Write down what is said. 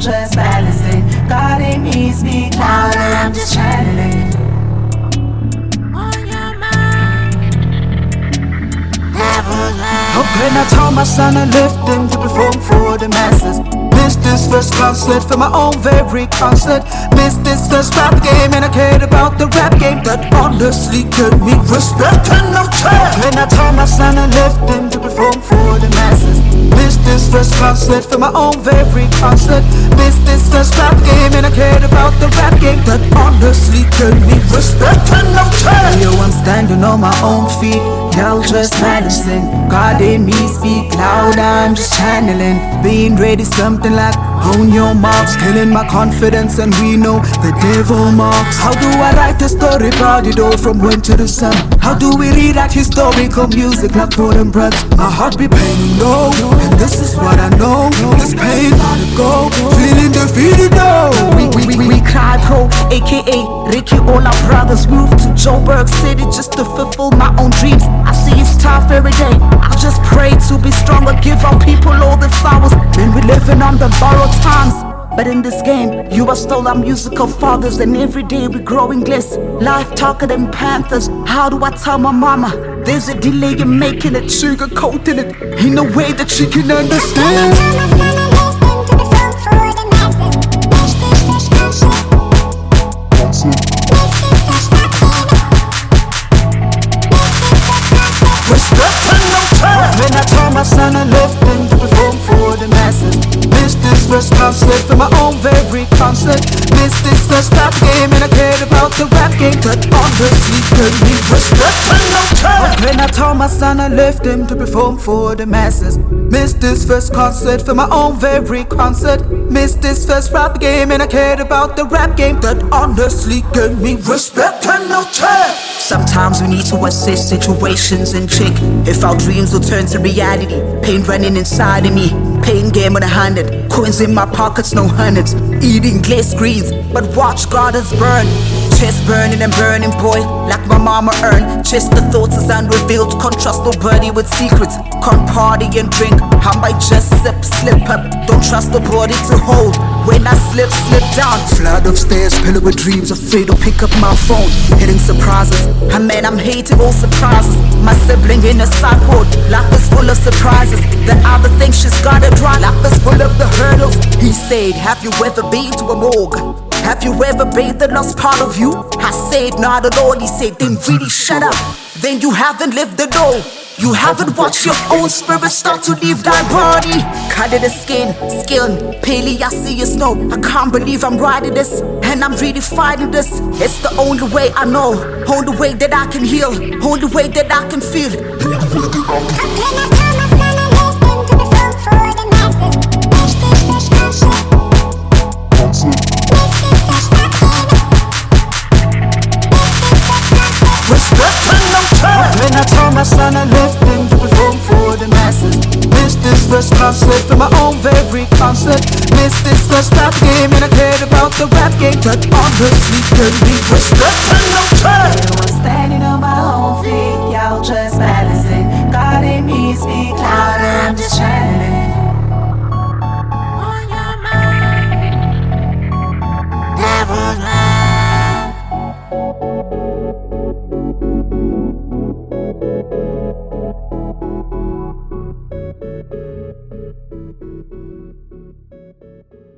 just balancing. God in me speak louder, I'm just channeling. When I told my son I left him to perform for the masses. Missed this first concert for my own very concert. Missed this first rap game and I cared about the rap game. That honestly gave me respect and no care. When I told my son I left him to perform for the masses. Missed this first concert for my own very concert. Missed this first rap game and I cared about the rap game. That honestly gave me respect and no care. Yo, I'm standing on my own feet. Y'all just balancing. God in me speak loud, I'm just channeling. Being ready, something like own your marks. Killing my confidence and we know the devil marks. How do I write a story about it all from wind to the sun? How do we rewrite historical music like for them brothers? My heart be paining low, and this is what I know. This pain gotta go, feeling defeated though. We cry pro, aka Ricky, all our brothers moved to Joburg City just to fulfill my own dreams. I see it's tough every day, I just pray to be stronger, give our people all the flowers. Then we living on the borrowed times. But in this game, you are still our musical fathers, and every day we're growing less. Life talker than panthers. How do I tell my mama? There's a delay in making it, sugarcoating it in a way that she can understand. When I told my son I left him to perform for the masses. Missed this first concert for my own very concert. Missed this first rap game and I cared about the rap game. That honestly gave me respect and no care. When I told my son I left him to perform for the masses. Missed this first concert for my own very concert. Missed this first rap game and I cared about the rap game. That honestly gave me respect and no care. Sometimes we need to assess situations and check if our dreams will turn to reality. Pain running inside of me, pain game with 100 coins in my pockets, no hundreds. Eating glass greens, but watch God is burn. Chest burning and burning, boy, like my mama earned. Chest the thoughts is unrevealed, can't trust nobody with secrets. Can't party and drink, I might just slip up. Don't trust the body to hold. When I slip down. Flood of stairs, pillar with dreams, afraid to pick up my phone. Hitting surprises, I'm hating all surprises. My sibling in a sideboard, life is full of surprises. The other thing she's gotta try, life is full of the hurdles. He said, have you ever been to a morgue? Have you ever bathed the lost part of you? I said, not at all. He said, then really shut up. Then you haven't lived the all. You haven't watched your own spirit start to leave thy body. Colour the skin, paley, I see as snow. I can't believe I'm riding this, and I'm really fighting this. It's the only way I know, only way that I can heal, only way that I can feel. When I told my son I left him to perform for the masses. Missed this first concert for my own very concert. Missed this first rap game and I cared about the rap game. That honestly gave me respect and no care. I'm standing on my own feet, y'all just balancing. God in me speak louder, I'm just channeling. On your mind, devil's mind.